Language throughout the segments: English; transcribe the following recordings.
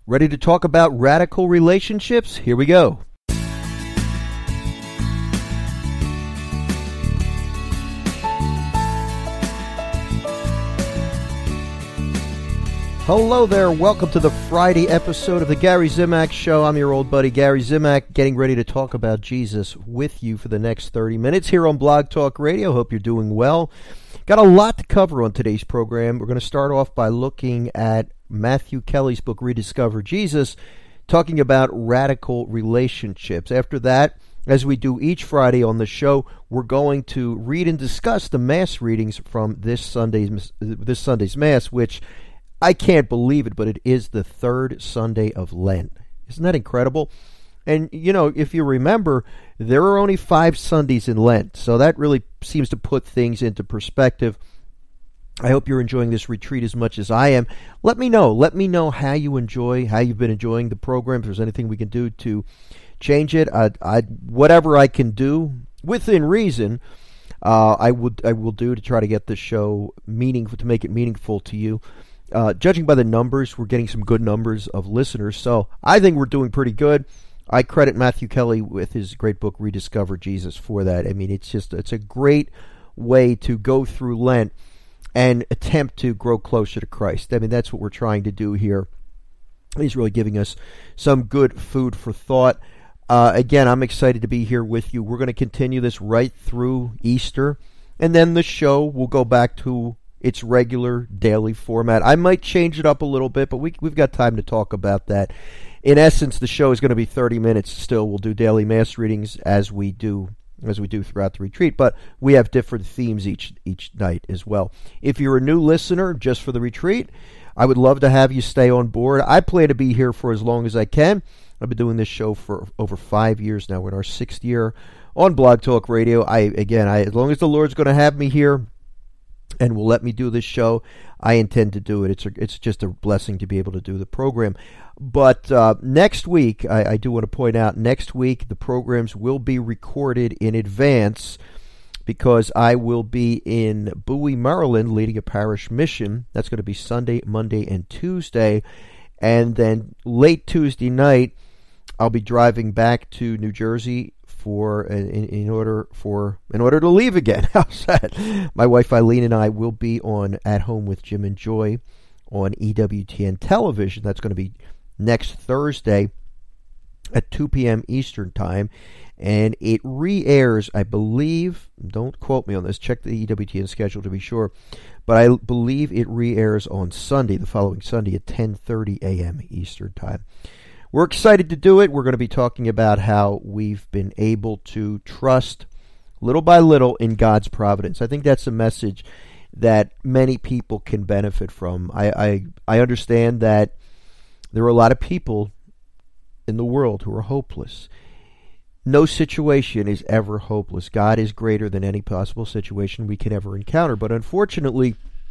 Ready to talk about radical relationships? Here we go. Hello there. Welcome to the Friday episode of the Gary Zimak Show. I'm your old buddy Gary Zimak, getting ready to talk about Jesus with you for the next 30 minutes here on Blog Talk Radio. Hope you're doing well. Got a lot to cover on today's program. We're going to start off by looking at Matthew Kelly's book, Rediscover Jesus, talking about radical relationships. After that, as we do each Friday on the show, we're going to read and discuss the Mass readings from this Sunday's Mass, which I can't believe it, but it is the third Sunday of Lent. Isn't that incredible? And, you know, if you remember, there are only 5 Sundays in Lent, so that really seems to put things into perspective. I hope you're enjoying this retreat as much as I am. Let me know. Let me know how you've been enjoying the program, if there's anything we can do to change it. Whatever I can do, within reason, I will do to try to get the show meaningful, to make it meaningful to you. Judging by the numbers, we're getting some good numbers of listeners, so I think we're doing pretty good. I credit Matthew Kelly with his great book, Rediscover Jesus, for that. I mean, it's a great way to go through Lent and attempt to grow closer to Christ. I mean, that's what we're trying to do here. He's really giving us some good food for thought. Again, I'm excited to be here with you. We're going to continue this right through Easter, and then the show will go back to its regular daily format. I might change it up a little bit, but we've got time to talk about that. In essence, the show is going to be 30 minutes still. We'll do daily Mass readings as we do throughout the retreat, but we have different themes each night as well. If you're a new listener just for the retreat, I would love to have you stay on board. I plan to be here for as long as I can. I've been doing this show for over 5 years now. We're in our 6th year on Blog Talk Radio. As long as the Lord's going to have me here and will let me do this show, I intend to do it. It's just a blessing to be able to do the program. But next week, I do want to point out, next week the programs will be recorded in advance because I will be in Bowie, Maryland, leading a parish mission. That's going to be Sunday, Monday, and Tuesday. And then late Tuesday night, I'll be driving back to New Jersey in order to leave again. How's that? My wife Eileen and I will be on At Home with Jim and Joy on EWTN television. That's going to be next Thursday at 2 p.m. Eastern Time, and it re-airs, I believe, don't quote me on this, check the EWTN schedule to be sure, but I believe it re-airs on Sunday, the following Sunday at 10:30 a.m. Eastern Time. We're excited to do it. We're going to be talking about how we've been able to trust little by little in God's providence. I think that's a message that many people can benefit from. I understand that there are a lot of people in the world who are hopeless. No situation is ever hopeless. God is greater than any possible situation we can ever encounter. But unfortunately,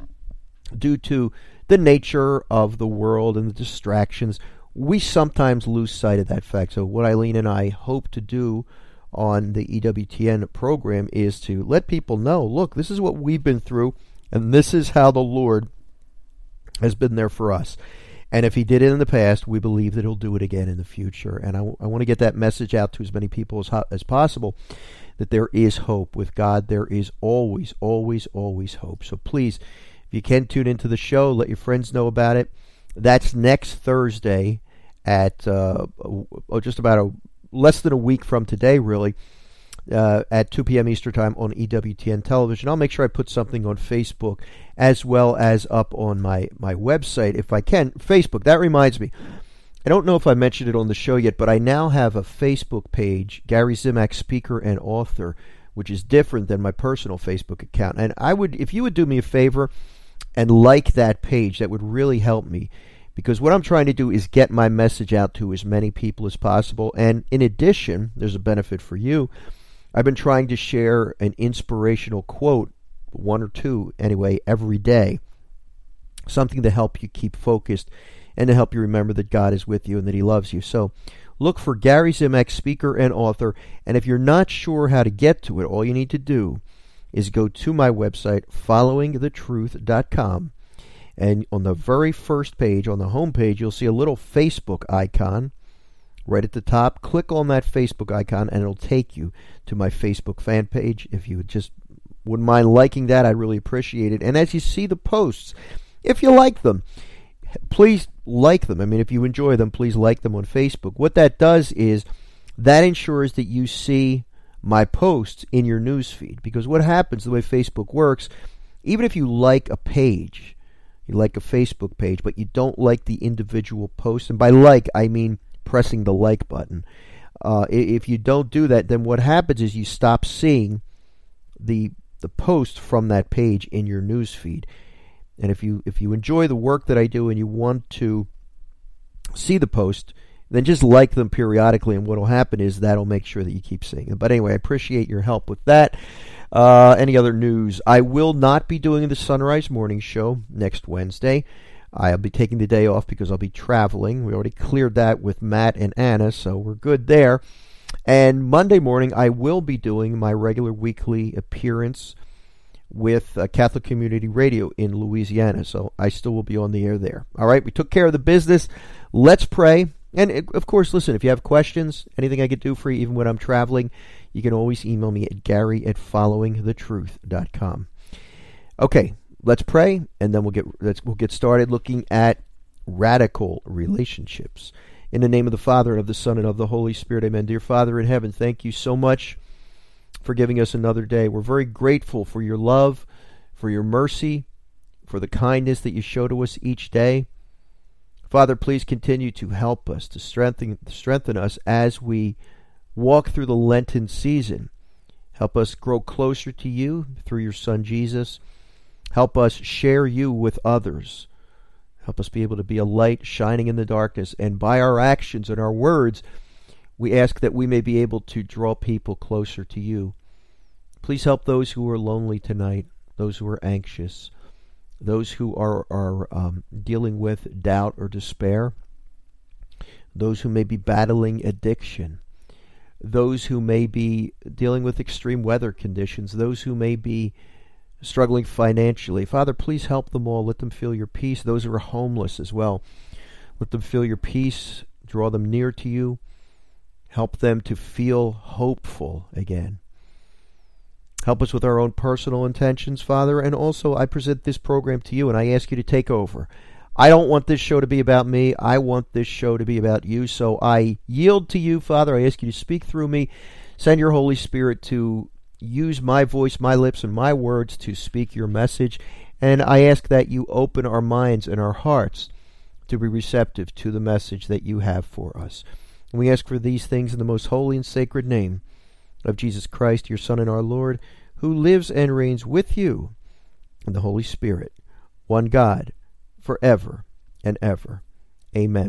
due to the nature of the world and the distractions, we sometimes lose sight of that fact. So what Eileen and I hope to do on the EWTN program is to let people know, look, this is what we've been through, and this is how the Lord has been there for us. And if he did it in the past, we believe that he'll do it again in the future. And I want to get that message out to as many people as possible, that there is hope. With God, there is always, always, always hope. So please, if you can tune into the show, let your friends know about it. That's next Thursday at just about less than a week from today, really, at 2 p.m. Eastern Time on EWTN television. I'll make sure I put something on Facebook as well as up on my website if I can. Facebook, that reminds me. I don't know if I mentioned it on the show yet, but I now have a Facebook page, Gary Zimak, speaker and author, which is different than my personal Facebook account. And if you would do me a favor and like that page, that would really help me. Because what I'm trying to do is get my message out to as many people as possible. And in addition, there's a benefit for you. I've been trying to share an inspirational quote, one or two anyway, every day. Something to help you keep focused and to help you remember that God is with you and that he loves you. So look for Gary Zimak, speaker and author. And if you're not sure how to get to it, all you need to do is go to my website, followingthetruth.com. And on the very first page, on the home page, you'll see a little Facebook icon right at the top. Click on that Facebook icon and it'll take you to my Facebook fan page. If you just wouldn't mind liking that, I'd really appreciate it. And as you see the posts, if you like them, please like them. I mean, if you enjoy them, please like them on Facebook. What that does is that ensures that you see my posts in your news feed. Because what happens, the way Facebook works, even if you like a page, you like a Facebook page, but you don't like the individual posts, and by like, I mean pressing the like button. If you don't do that, then what happens is you stop seeing the post from that page in your news feed. And if you enjoy the work that I do and you want to see the post, then just like them periodically, and what will happen is that'll make sure that you keep seeing them. But anyway, I appreciate your help with that. Any other news? I will not be doing the Sunrise Morning Show next Wednesday. I'll be taking the day off because I'll be traveling. We already cleared that with Matt and Anna, so we're good there. And Monday morning, I will be doing my regular weekly appearance with Catholic Community Radio in Louisiana, so I still will be on the air there. All right, we took care of the business. Let's pray. And, of course, listen, if you have questions, anything I could do for you, even when I'm traveling, you can always email me at gary@followingthetruth.com. Okay, let's pray, and then we'll get started looking at radical relationships. In the name of the Father, and of the Son, and of the Holy Spirit, amen. Dear Father in heaven, thank you so much for giving us another day. We're very grateful for your love, for your mercy, for the kindness that you show to us each day. Father, please continue to help us, to strengthen us as we walk through the Lenten season. Help us grow closer to you through your Son Jesus. Help us share you with others. Help us be able to be a light shining in the darkness. And by our actions and our words, we ask that we may be able to draw people closer to you. Please help those who are lonely tonight, those who are anxious, those who are dealing with doubt or despair, those who may be battling addiction, those who may be dealing with extreme weather conditions, those who may be struggling financially. Father, please help them all. Let them feel your peace. Those who are homeless as well, let them feel your peace. Draw them near to you. Help them to feel hopeful again. Help us with our own personal intentions, Father, and also I present this program to you and I ask you to take over. I don't want this show to be about me. I want this show to be about you, so I yield to you, Father. I ask you to speak through me. Send your Holy Spirit to use my voice, my lips, and my words to speak your message, and I ask that you open our minds and our hearts to be receptive to the message that you have for us. And we ask for these things in the most holy and sacred name of Jesus Christ, your Son and our Lord, who lives and reigns with you in the Holy Spirit, one God, forever and ever. Amen.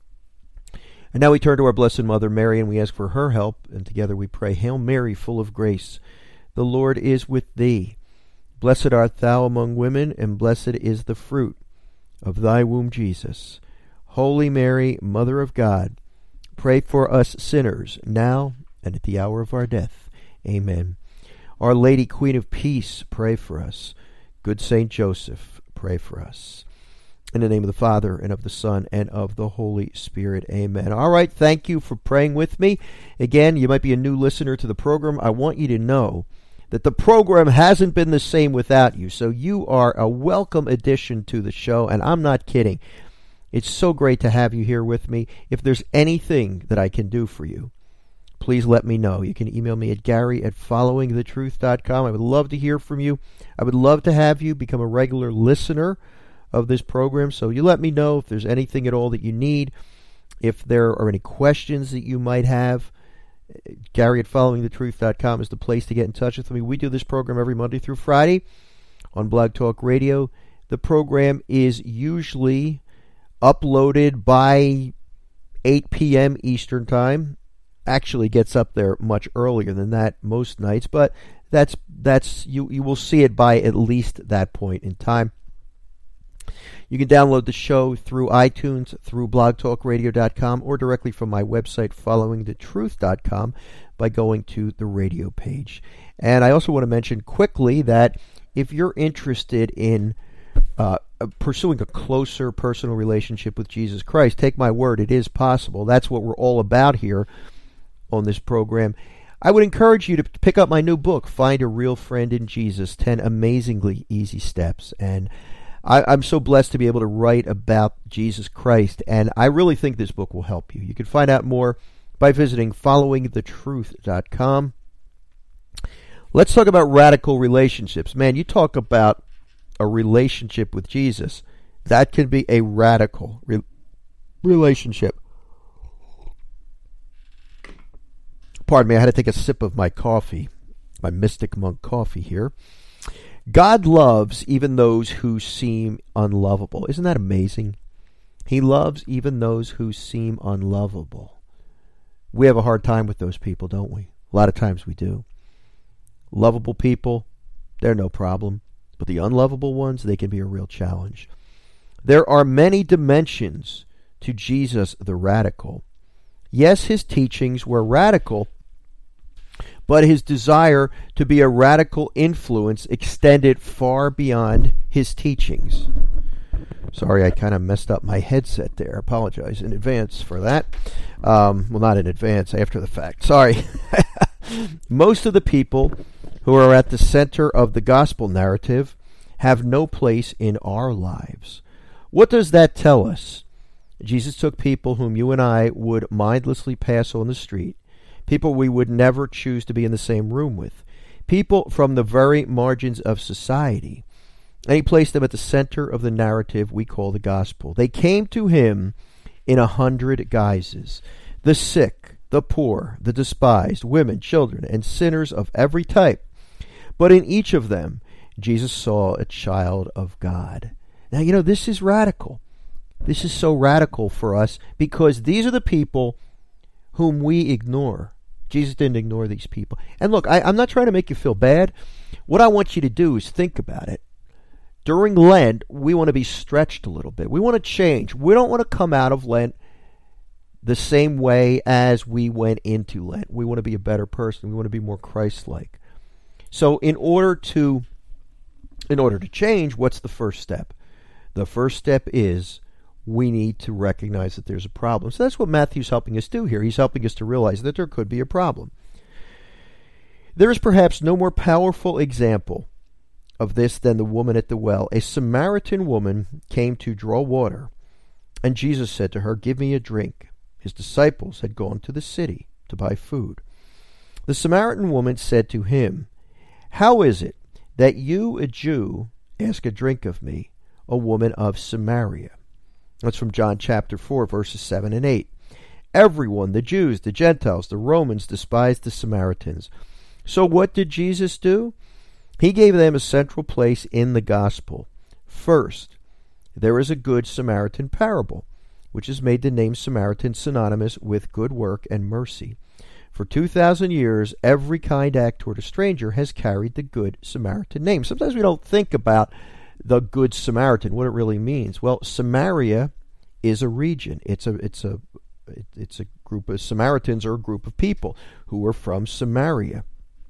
And now we turn to our Blessed Mother Mary, and we ask for her help, and together we pray, Hail Mary, full of grace, the Lord is with thee. Blessed art thou among women, and blessed is the fruit of thy womb, Jesus. Holy Mary, Mother of God, pray for us sinners, now and at the hour of our death. Amen. Our Lady, Queen of Peace, pray for us. Good Saint Joseph, pray for us. In the name of the Father, and of the Son, and of the Holy Spirit. Amen. All right, thank you for praying with me. Again, you might be a new listener to the program. I want you to know that the program hasn't been the same without you, so you are a welcome addition to the show, and I'm not kidding. It's so great to have you here with me. If there's anything that I can do for you, please let me know. You can email me at gary@followingthetruth.com. I would love to hear from you. I would love to have you become a regular listener of this program, so you let me know if there's anything at all that you need, if there are any questions that you might have. Gary@followingthetruth.com is the place to get in touch with me. We do this program every Monday through Friday on Blog Talk Radio. The program is usually uploaded by 8 p.m. Eastern Time. Actually gets up there much earlier than that most nights, but that's you will see it by at least that point in time. You can download the show through iTunes, through blogtalkradio.com, or directly from my website, followingthetruth.com, by going to the radio page. And I also want to mention quickly that if you're interested in pursuing a closer personal relationship with Jesus Christ. Take my word, it is possible. That's what we're all about here on this program. I would encourage you to pick up my new book, Find a Real Friend in Jesus, 10 Amazingly Easy Steps. And I'm so blessed to be able to write about Jesus Christ, and I really think this book will help you. You can find out more by visiting followingthetruth.com. Let's talk about radical relationships. Man, you talk about a relationship with Jesus. That can be a radical relationship. Pardon me, I had to take a sip of my coffee, my Mystic Monk coffee here. God loves even those who seem unlovable. Isn't that amazing? He loves even those who seem unlovable. We have a hard time with those people, don't we? A lot of times we do. Lovable people, they're no problem. But the unlovable ones, they can be a real challenge. There are many dimensions to Jesus the radical. Yes, his teachings were radical, but his desire to be a radical influence extended far beyond his teachings. Sorry, I kind of messed up my headset there. I apologize in advance for that. Well, not in advance, after the fact. Sorry. Most of the people who are at the center of the gospel narrative have no place in our lives. What does that tell us? Jesus took people whom you and I would mindlessly pass on the street, people we would never choose to be in the same room with, people from the very margins of society, and he placed them at the center of the narrative we call the gospel. They came to him in 100 guises: the sick, the poor, the despised, women, children, and sinners of every type. But in each of them, Jesus saw a child of God. Now, this is radical. This is so radical for us because these are the people whom we ignore. Jesus didn't ignore these people. And look, I'm not trying to make you feel bad. What I want you to do is think about it. During Lent, we want to be stretched a little bit. We want to change. We don't want to come out of Lent the same way as we went into Lent. We want to be a better person. We want to be more Christ-like. So in order to change, what's the first step? The first step is we need to recognize that there's a problem. So that's what Matthew's helping us do here. He's helping us to realize that there could be a problem. There is perhaps no more powerful example of this than the woman at the well. A Samaritan woman came to draw water, and Jesus said to her, "Give me a drink." His disciples had gone to the city to buy food. The Samaritan woman said to him, "How is it that you, a Jew, ask a drink of me, a woman of Samaria?" That's from John chapter 4, verses 7 and 8. Everyone, the Jews, the Gentiles, the Romans, despised the Samaritans. So what did Jesus do? He gave them a central place in the gospel. First, there is a Good Samaritan parable, which has made the name Samaritan synonymous with good work and mercy. For 2,000 years, every kind act toward a stranger has carried the Good Samaritan name. Sometimes we don't think about the Good Samaritan, what it really means. Well, Samaria is a region. It's a group of Samaritans, or a group of people who were from Samaria.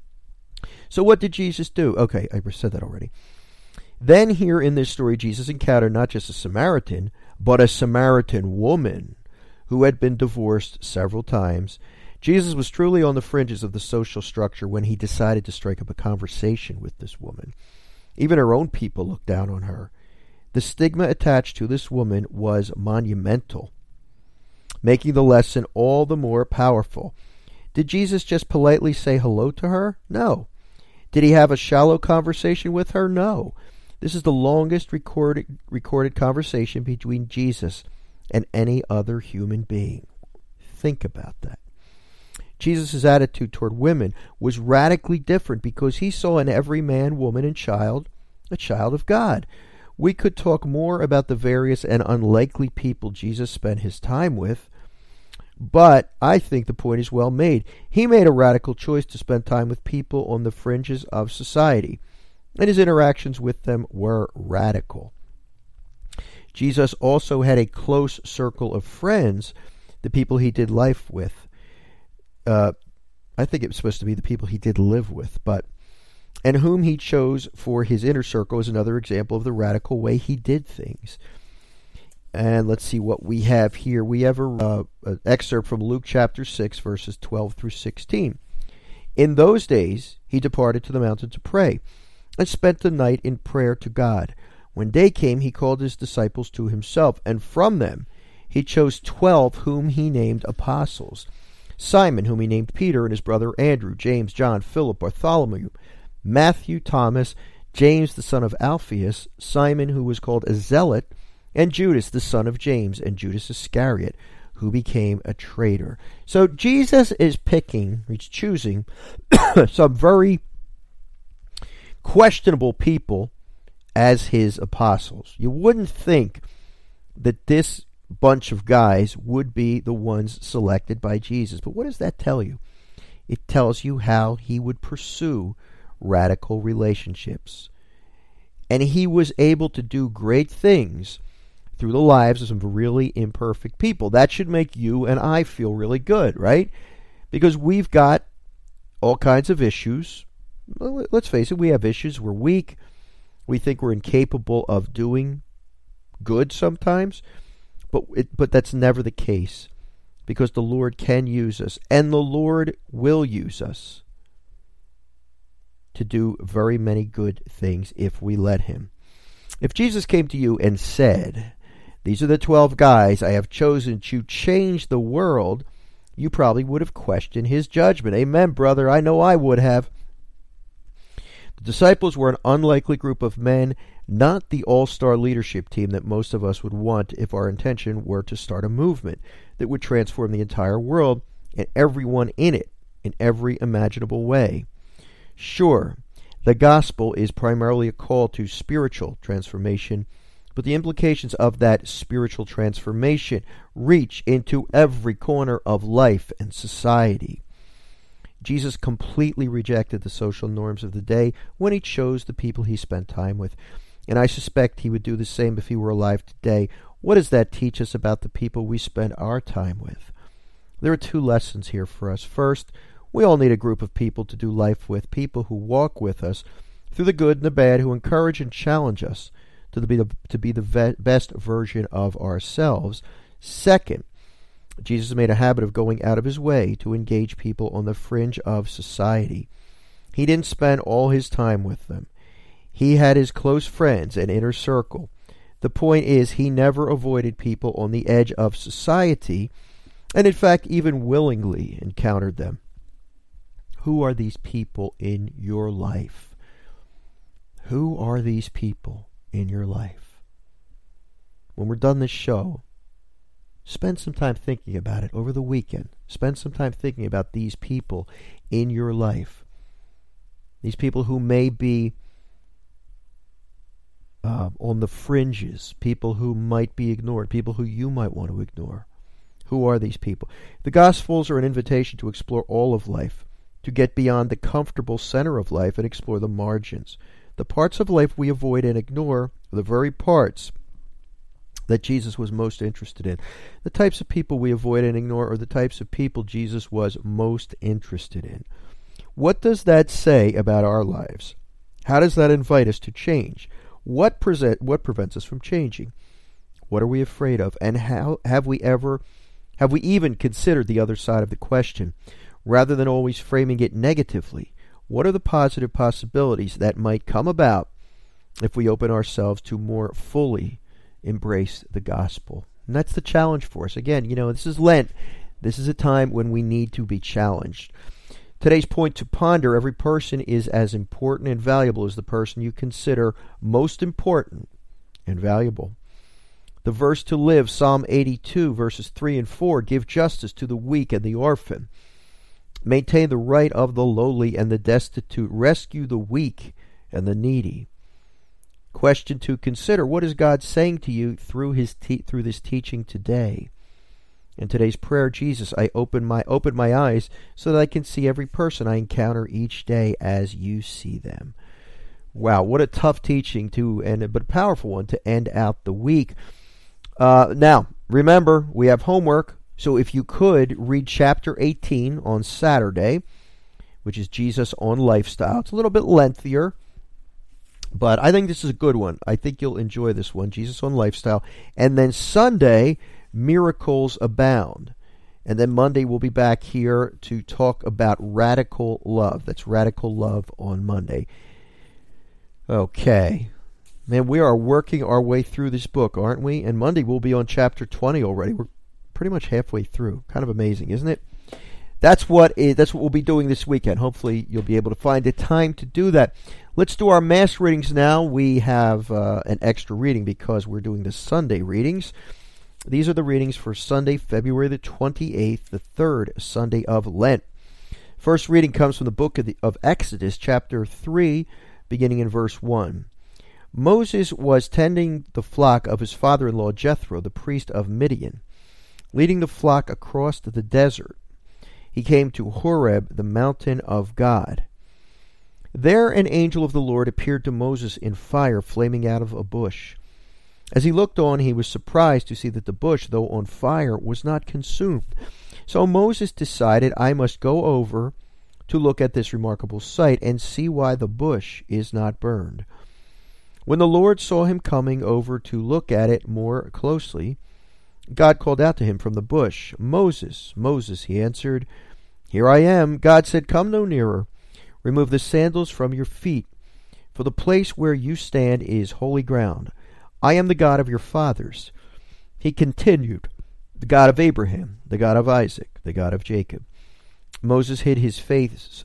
So what did Jesus do? Okay, I said that already. Then here in this story, Jesus encountered not just a Samaritan, but a Samaritan woman who had been divorced several times. Jesus was truly on the fringes of the social structure when he decided to strike up a conversation with this woman. Even her own people looked down on her. The stigma attached to this woman was monumental, making the lesson all the more powerful. Did Jesus just politely say hello to her? No. Did he have a shallow conversation with her? No. This is the longest recorded conversation between Jesus and any other human being. Think about that. Jesus' attitude toward women was radically different because he saw in every man, woman, and child a child of God. We could talk more about the various and unlikely people Jesus spent his time with, but I think the point is well made. He made a radical choice to spend time with people on the fringes of society, and his interactions with them were radical. Jesus also had a close circle of friends, the people he did life with. I think it was supposed to be the people he did live with, but And whom he chose for his inner circle is another example of the radical way he did things. And let's see what we have here. We have an excerpt from Luke chapter 6, verses 12 through 16. In those days he departed to the mountain to pray, and spent the night in prayer to God. When day came, he called his disciples to himself, and from them he chose 12, whom he named apostles. Simon, whom he named Peter, and his brother Andrew, James, John, Philip, Bartholomew, Matthew, Thomas, James the son of Alphaeus, Simon who was called a Zealot, and Judas the son of James, and Judas Iscariot, who became a traitor. So Jesus is he's choosing some very questionable people as his apostles. You wouldn't think that this bunch of guys would be the ones selected by Jesus. But what does that tell you? It tells you how he would pursue radical relationships. And he was able to do great things through the lives of some really imperfect people. That should make you and I feel really good, right? Because we've got all kinds of issues. Let's face it, we have issues. We're weak. We think we're incapable of doing good sometimes. But that's never the case, because the Lord can use us, and the Lord will use us to do very many good things if we let him. If Jesus came to you and said, "These are the 12 guys I have chosen to change the world," you probably would have questioned his judgment. Amen, brother. I know I would have. The disciples were an unlikely group of men, not the all-star leadership team that most of us would want if our intention were to start a movement that would transform the entire world and everyone in it in every imaginable way. Sure, the gospel is primarily a call to spiritual transformation, but the implications of that spiritual transformation reach into every corner of life and society. Jesus completely rejected the social norms of the day when he chose the people he spent time with. And I suspect he would do the same if he were alive today. What does that teach us about the people we spend our time with? There are 2 lessons here for us. First, we all need a group of people to do life with, people who walk with us through the good and the bad, who encourage and challenge us to be the best version of ourselves. Second, Jesus made a habit of going out of his way to engage people on the fringe of society. He didn't spend all his time with them. He had his close friends and inner circle. The point is, he never avoided people on the edge of society, and in fact, even willingly encountered them. Who are these people in your life? Who are these people in your life? When we're done this show, spend some time thinking about it over the weekend. Spend some time thinking about these people in your life. These people who may be on the fringes, people who might be ignored, people who you might want to ignore. Who are these people? The Gospels are an invitation to explore all of life, to get beyond the comfortable center of life and explore the margins. The parts of life we avoid and ignore are the very parts that Jesus was most interested in. The types of people we avoid and ignore are the types of people Jesus was most interested in. What does that say about our lives? How does that invite us to change? What prevents us from changing? What are we afraid of? And how have we even considered the other side of the question? Rather than always framing it negatively, what are the positive possibilities that might come about if we open ourselves to more fully embrace the gospel? And that's the challenge for us. Again, this is Lent. This is a time when we need to be challenged. Today's point to ponder: every person is as important and valuable as the person you consider most important and valuable. The verse to live, Psalm 82, verses 3 and 4, give justice to the weak and the orphan. Maintain the right of the lowly and the destitute. Rescue the weak and the needy. Question to consider: what is God saying to you through through this teaching today? In today's prayer, Jesus, I open my eyes so that I can see every person I encounter each day as you see them. Wow, what a tough teaching but a powerful one to end out the week. Now, remember, we have homework, so if you could read chapter 18 on Saturday, which is Jesus on Lifestyle. It's a little bit lengthier, but I think this is a good one. I think you'll enjoy this one, Jesus on Lifestyle. And then Sunday, Miracles Abound. And then Monday, we'll be back here to talk about Radical Love. That's Radical Love on Monday. Okay. Man, we are working our way through this book, aren't we? And Monday, we'll be on chapter 20 already. We're pretty much halfway through. Kind of amazing, isn't it? That's what we'll be doing this weekend. Hopefully, you'll be able to find the time to do that. Let's do our mass readings now. We have an extra reading because we're doing the Sunday readings. These are the readings for Sunday, February the 28th, the third Sunday of Lent. First reading comes from the book of Exodus, chapter 3, beginning in verse 1. Moses was tending the flock of his father-in-law Jethro, the priest of Midian, leading the flock across the desert. He came to Horeb, the mountain of God. There an angel of the Lord appeared to Moses in fire flaming out of a bush. As he looked on, he was surprised to see that the bush, though on fire, was not consumed. So Moses decided, I must go over to look at this remarkable sight and see why the bush is not burned. When the Lord saw him coming over to look at it more closely, God called out to him from the bush, Moses, Moses, he answered. Here I am. God said, come no nearer. Remove the sandals from your feet, for the place where you stand is holy ground. I am the God of your fathers. He continued, the God of Abraham, the God of Isaac, the God of Jacob. Moses hid his face,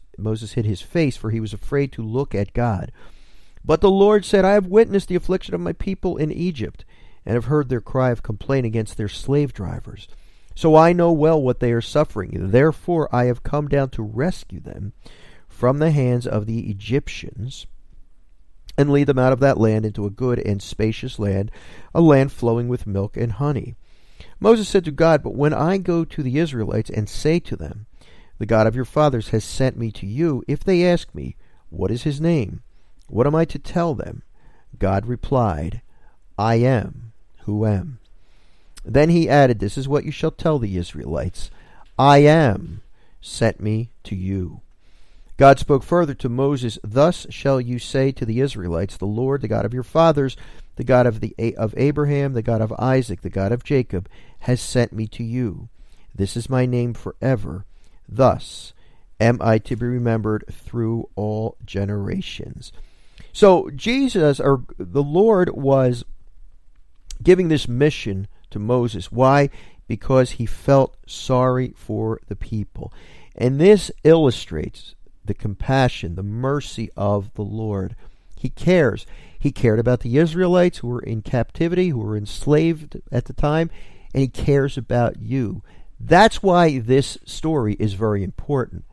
for he was afraid to look at God. But the Lord said, I have witnessed the affliction of my people in Egypt, and have heard their cry of complaint against their slave drivers. So I know well what they are suffering. Therefore I have come down to rescue them from the hands of the Egyptians, and lead them out of that land into a good and spacious land, a land flowing with milk and honey. Moses said to God, but when I go to the Israelites and say to them, the God of your fathers has sent me to you, if they ask me, what is his name? What am I to tell them? God replied, I am who am. Then he added, this is what you shall tell the Israelites, I am sent me to you. God spoke further to Moses, thus shall you say to the Israelites, the Lord, the God of your fathers, the God of Abraham, the God of Isaac, the God of Jacob, has sent me to you. This is my name forever. Thus am I to be remembered through all generations. So Jesus, or the Lord, was giving this mission to Moses. Why? Because he felt sorry for the people. And this illustrates the compassion, the mercy of the Lord. He cares. He cared about the Israelites who were in captivity, who were enslaved at the time, and he cares about you. That's why this story is very important.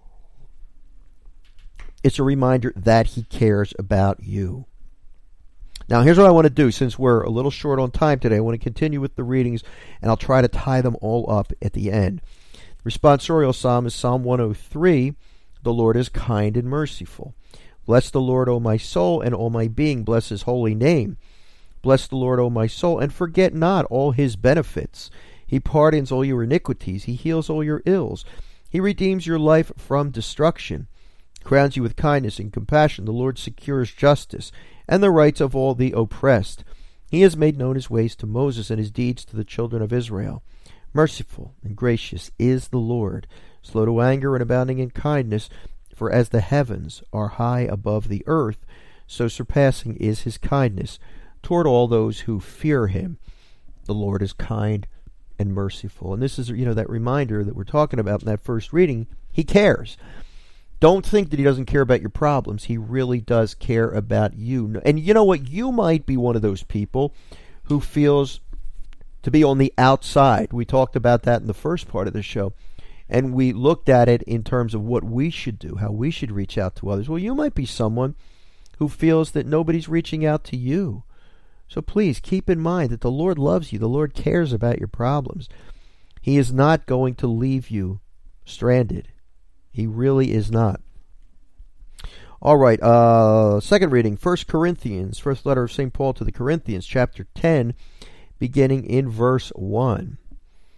It's a reminder that he cares about you. Now, here's what I want to do. Since we're a little short on time today, I want to continue with the readings, and I'll try to tie them all up at the end. The responsorial psalm is Psalm 103. The Lord is kind and merciful. Bless the Lord, O my soul, and all my being. Bless his holy name. Bless the Lord, O my soul, and forget not all his benefits. He pardons all your iniquities. He heals all your ills. He redeems your life from destruction. Crowns you with kindness and compassion. The Lord secures justice and the rights of all the oppressed. He has made known his ways to Moses and his deeds to the children of Israel. Merciful and gracious is the Lord, slow to anger and abounding in kindness, for as the heavens are high above the earth, so surpassing is his kindness toward all those who fear him. The Lord is kind and merciful. And this is, that reminder that we're talking about in that first reading. He cares. Don't think that he doesn't care about your problems. He really does care about you. And you know what? You might be one of those people who feels to be on the outside. We talked about that in the first part of the show. And we looked at it in terms of what we should do, how we should reach out to others. Well, you might be someone who feels that nobody's reaching out to you. So please keep in mind that the Lord loves you. The Lord cares about your problems. He is not going to leave you stranded. He really is not. All right, second reading, 1 Corinthians, first letter of St. Paul to the Corinthians, chapter 10, beginning in verse 1.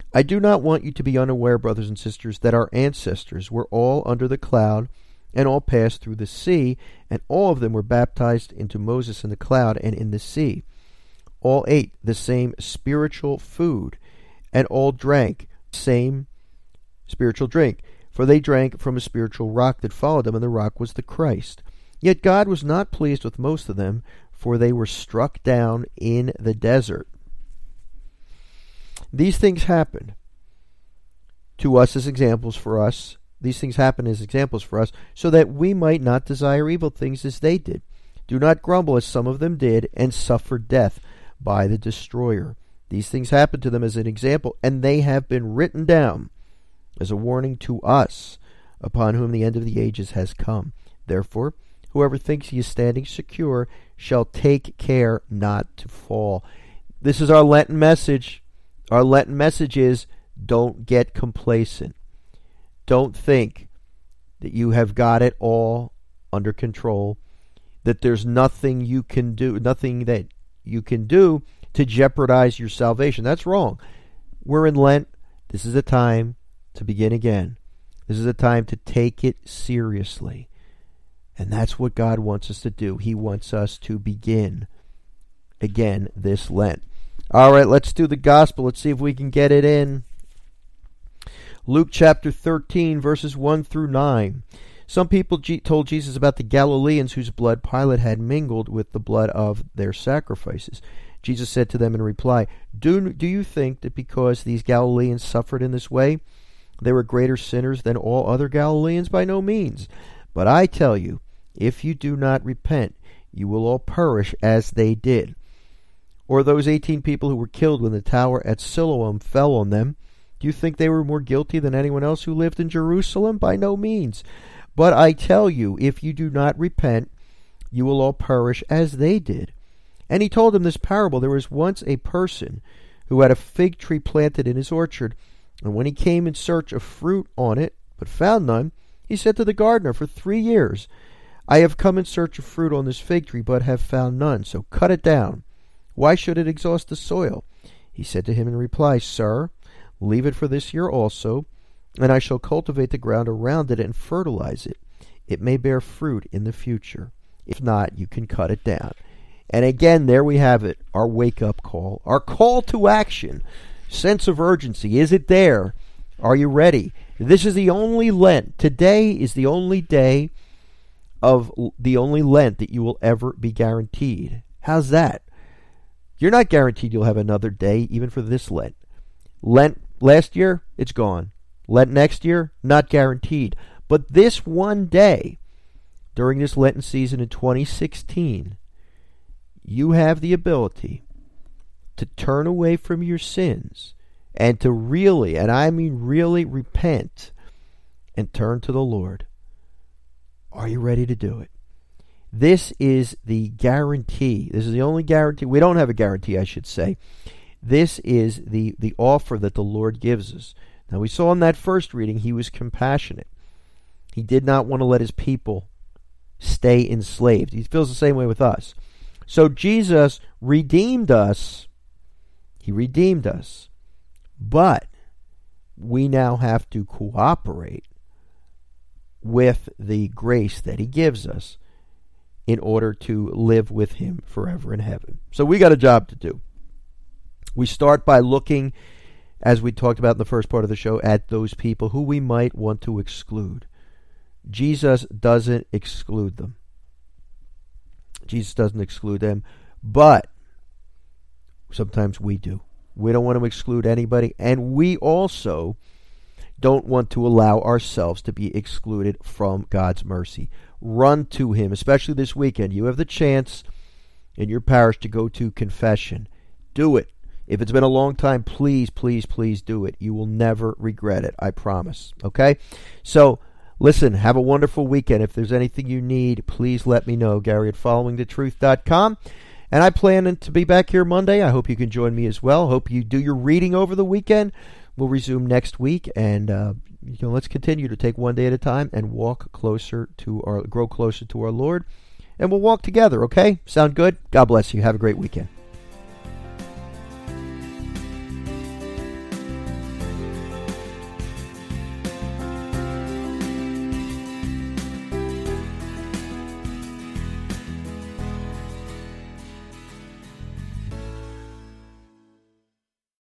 I do not want you to be unaware, brothers and sisters, that our ancestors were all under the cloud and all passed through the sea, and all of them were baptized into Moses in the cloud and in the sea. All ate the same spiritual food, and all drank the same spiritual drink, for they drank from a spiritual rock that followed them, and the rock was the Christ. Yet God was not pleased with most of them, for they were struck down in the desert. These things happened to us as examples for us. These things happen as examples for us, so that we might not desire evil things as they did. Do not grumble as some of them did, and suffer death by the destroyer. These things happened to them as an example, and they have been written down as a warning to us, upon whom the end of the ages has come. Therefore, whoever thinks he is standing secure shall take care not to fall. This is our Lenten message. Our Lenten message is, don't get complacent. Don't think that you have got it all under control, that there's nothing you can do, nothing that you can do to jeopardize your salvation. That's wrong. We're in Lent. This is a time to begin again. This is a time to take it seriously. And that's what God wants us to do. He wants us to begin again this Lent. All right, let's do the gospel. Let's see if we can get it in. Luke chapter 13, verses 1 through 9. Some people told Jesus about the Galileans whose blood Pilate had mingled with the blood of their sacrifices. Jesus said to them in reply, Do you think that because these Galileans suffered in this way, they were greater sinners than all other Galileans? By no means. But I tell you, if you do not repent, you will all perish as they did. Or those 18 people who were killed when the tower at Siloam fell on them, do you think they were more guilty than anyone else who lived in Jerusalem? By no means. But I tell you, if you do not repent, you will all perish as they did. And he told them this parable. There was once a person who had a fig tree planted in his orchard, and when he came in search of fruit on it, but found none, he said to the gardener, For 3 years I have come in search of fruit on this fig tree, but have found none, so cut it down. Why should it exhaust the soil? He said to him in reply, Sir, leave it for this year also, and I shall cultivate the ground around it and fertilize it. It may bear fruit in the future. If not, you can cut it down. And again, there we have it, our wake-up call, our call to action, sense of urgency. Is it there? Are you ready? This is the only Lent. Today is the only day of the only Lent that you will ever be guaranteed. How's that? You're not guaranteed you'll have another day, even for this Lent. Lent last year, it's gone. Lent next year, not guaranteed. But this one day, during this Lenten season in 2016, you have the ability to turn away from your sins and to really, and I mean really, repent and turn to the Lord. Are you ready to do it? This is the guarantee. This is the only guarantee. We don't have a guarantee, I should say. This is the offer that the Lord gives us. Now, we saw in that first reading, he was compassionate. He did not want to let his people stay enslaved. He feels the same way with us. So Jesus redeemed us. He redeemed us. But we now have to cooperate with the grace that he gives us in order to live with him forever in heaven. So we got a job to do. We start by looking, as we talked about in the first part of the show, at those people who we might want to exclude. Jesus doesn't exclude them. Jesus doesn't exclude them, but sometimes we do. We don't want to exclude anybody, and we also don't want to allow ourselves to be excluded from God's mercy. Run to him, especially this weekend. You have the chance in your parish to go to confession. Do it. If it's been a long time, please, please, please do it. You will never regret it, I promise. Okay? So, listen, have a wonderful weekend. If there's anything you need, please let me know. Gary at followingthetruth.com. And I plan to be back here Monday. I hope you can join me as well. Hope you do your reading over the weekend. We'll resume next week, and let's continue to take one day at a time and grow closer to our Lord. And we'll walk together, okay? Sound good? God bless you. Have a great weekend.